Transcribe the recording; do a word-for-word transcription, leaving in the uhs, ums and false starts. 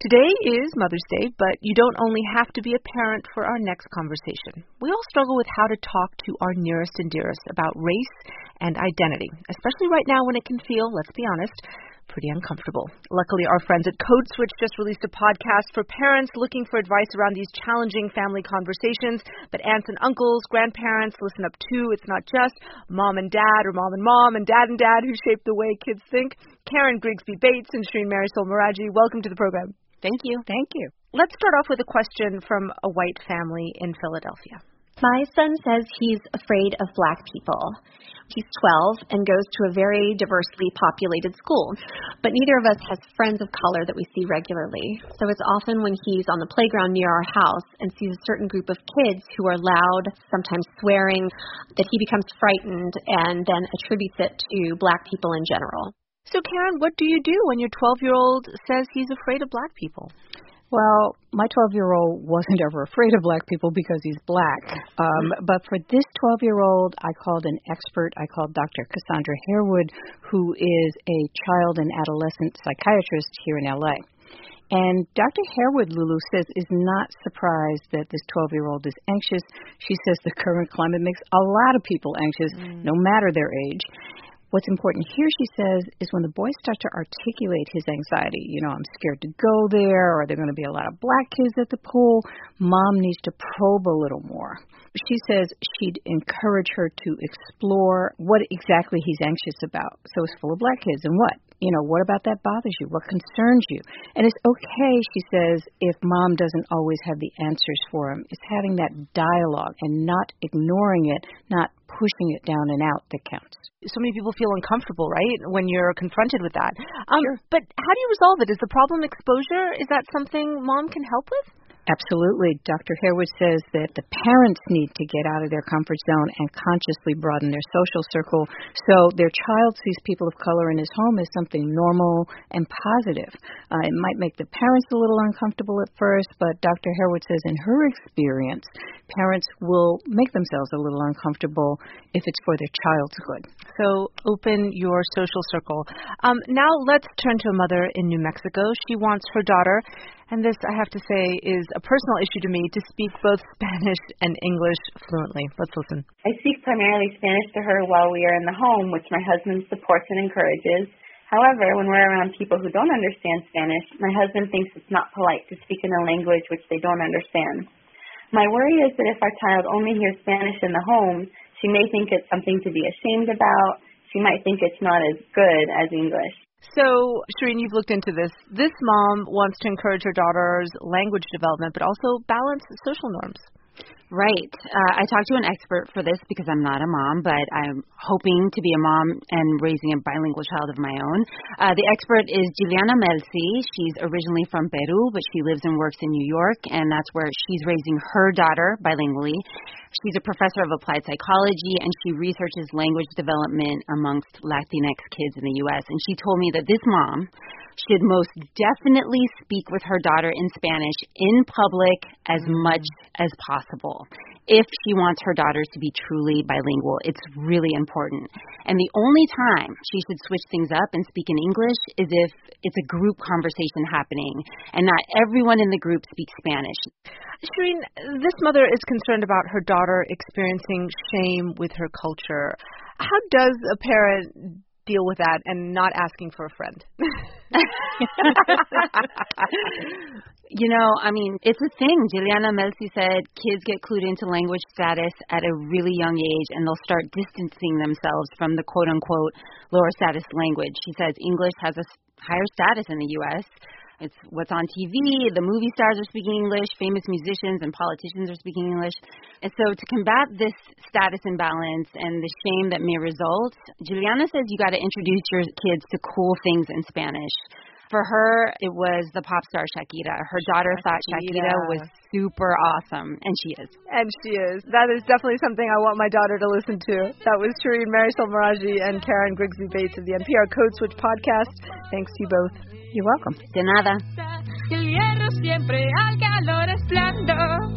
Today is Mother's Day, but you don't only have to be a parent for our next conversation. We all struggle with how to talk to our nearest and dearest about race and identity, especially right now when it can feel, let's be honest, pretty uncomfortable. Luckily, our friends at Code Switch just released a podcast for parents looking for advice around these challenging family conversations. But aunts and uncles, grandparents, listen up too. It's not just mom and dad or mom and mom and dad and dad who shape the way kids think. Karen Grigsby Bates and Shireen Marisol Meraji, welcome to the program. Thank you. Thank you. Let's start off with a question from a white family in Philadelphia. My son says he's afraid of black people. He's twelve and goes to a very diversely populated school, but neither of us has friends of color that we see regularly. So it's often when he's on the playground near our house and sees a certain group of kids who are loud, sometimes swearing, that he becomes frightened and then attributes it to black people in general. So, Karen, what do you do when your twelve-year-old says he's afraid of black people? Well, my twelve-year-old wasn't ever afraid of black people because he's black. Um, but for this twelve-year-old, I called an expert. I called Doctor Cassandra Harewood, who is a child and adolescent psychiatrist here in L A. And Doctor Harewood, Lulu says, is not surprised that this twelve-year-old is anxious. She says the current climate makes a lot of people anxious, mm. no matter their age. What's important here, she says, is when the boy starts to articulate his anxiety. You know, I'm scared to go there, or there are going to be a lot of black kids at the pool. Mom needs to probe a little more. She says she'd encourage her to explore what exactly he's anxious about. So it's full of black kids, and what? You know, what about that bothers you? What concerns you? And it's okay, she says, if mom doesn't always have the answers for him. It's having that dialogue and not ignoring it, not pushing it down and out that counts. So many people feel uncomfortable, right, when you're confronted with that. Um, sure. But how do you resolve it? Is the problem exposure? Is that something mom can help with? Absolutely. Doctor Harewood says that the parents need to get out of their comfort zone and consciously broaden their social circle so their child sees people of color in his home as something normal and positive. Uh, it might make the parents a little uncomfortable at first, but Doctor Harewood says in her experience, parents will make themselves a little uncomfortable if it's for their child's good. So open your social circle. Um, now let's turn to a mother in New Mexico. She wants her daughter, and this, I have to say, is a personal issue to me, to speak both Spanish and English fluently. Let's listen. I speak primarily Spanish to her while we are in the home, which my husband supports and encourages. However, when we're around people who don't understand Spanish, my husband thinks it's not polite to speak in a language which they don't understand. My worry is that if our child only hears Spanish in the home, she may think it's something to be ashamed about. She might think it's not as good as English. So, Shireen, you've looked into this. This mom wants to encourage her daughter's language development, but also balance social norms. Right. Uh, I talked to an expert for this because I'm not a mom, but I'm hoping to be a mom and raising a bilingual child of my own. Uh, the expert is Juliana Melzi. She's originally from Peru, but she lives and works in New York, and that's where she's raising her daughter bilingually. She's a professor of applied psychology, and she researches language development amongst Latinx kids in the U S, and she told me that this mom should most definitely speak with her daughter in Spanish in public as much as possible if she wants her daughter to be truly bilingual. It's really important. And the only time she should switch things up and speak in English is if it's a group conversation happening and not everyone in the group speaks Spanish. Shireen, this mother is concerned about her daughter experiencing shame with her culture. How does a parent deal with that and not asking for a friend? You know, I mean, it's a thing. Juliana Melzi said kids get clued into language status at a really young age, and they'll start distancing themselves from the quote-unquote lower status language. She says English has a higher status in the U S It's what's on T V. The movie stars are speaking English. Famous musicians and politicians are speaking English. And so to combat this status imbalance and the shame that may result, Juliana says you got to introduce your kids to cool things in Spanish. For her, it was the pop star Shakira. Her daughter Shakira. thought Shakira was super awesome, and she is. And she is. That is definitely something I want my daughter to listen to. That was Shireen Marisol Meraji and Karen Grigsby Bates of the N P R Code Switch podcast. Thanks to you both. You're welcome. De nada.